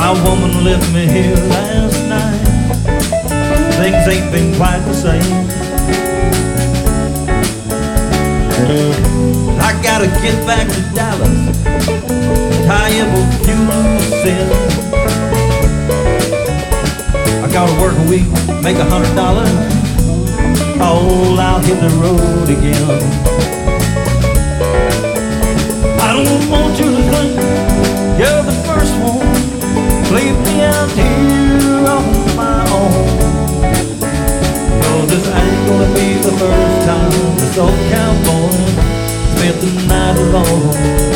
My woman left me here last night. Things ain't been quite the same. I gotta get back to Dallas, tie up a few loose ends. I gotta work a week, make $100. Oh, I'll hit the road again. I don't want you to think you're the first one. Leave me out here on my own. Oh, this ain't gonna be the first time this old cowboy spent the night alone.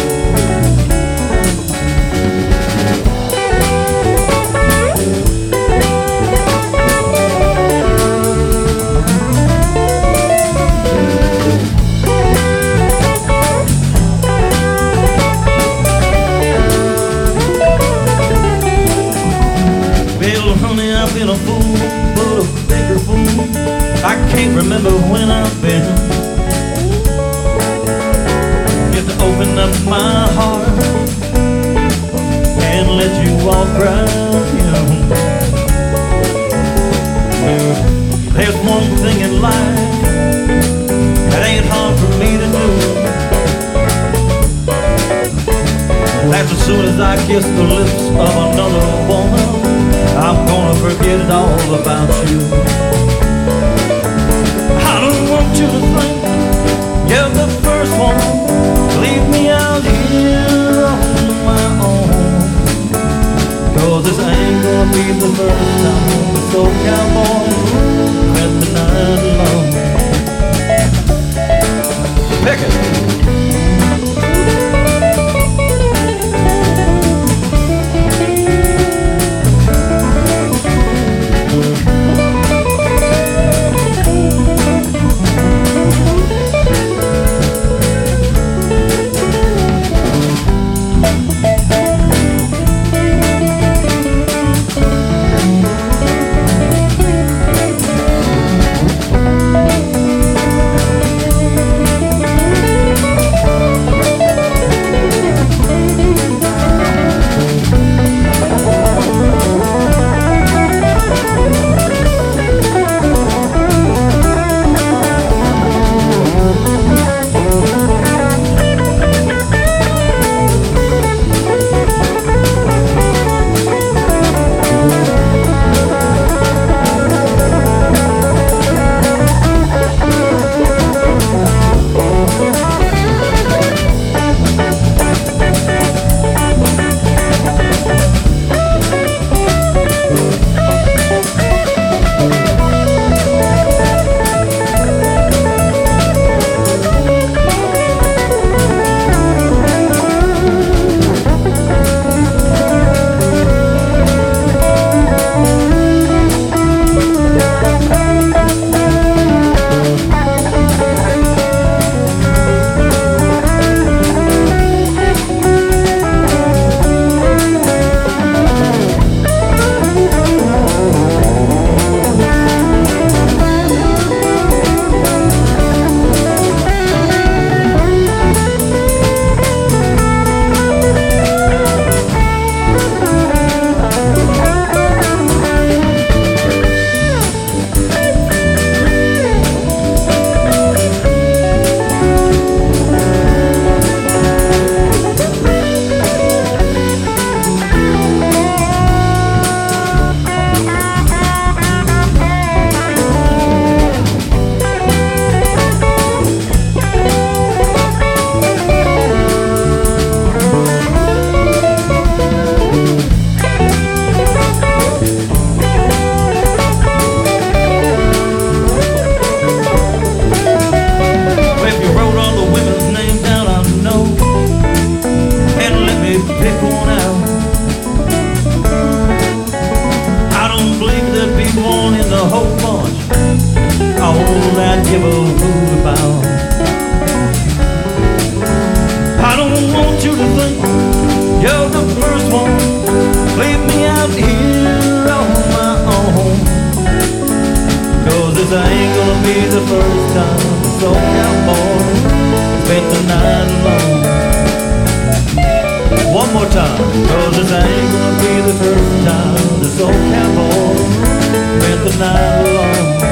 I've been a fool, but a bigger fool. I can't remember when I've been. Get to open up my heart and let you walk right in. There's one thing in life that ain't hard for me to do. That's as soon as I kiss the lips of another woman, I'm gonna forget it all about you. I don't want you to think you're the first one. Leave me out here on my own. 'Cause this ain't gonna be the first time this old cowboy spent the night alone. Pick it. I'd give a hoot about. I don't want you to think you're the first one. Leave me out here on my own, 'cause this ain't gonna be the first time this old cowboy spent the night alone. One more more time, 'cause this ain't gonna be the first time this old cowboy spent the night alone.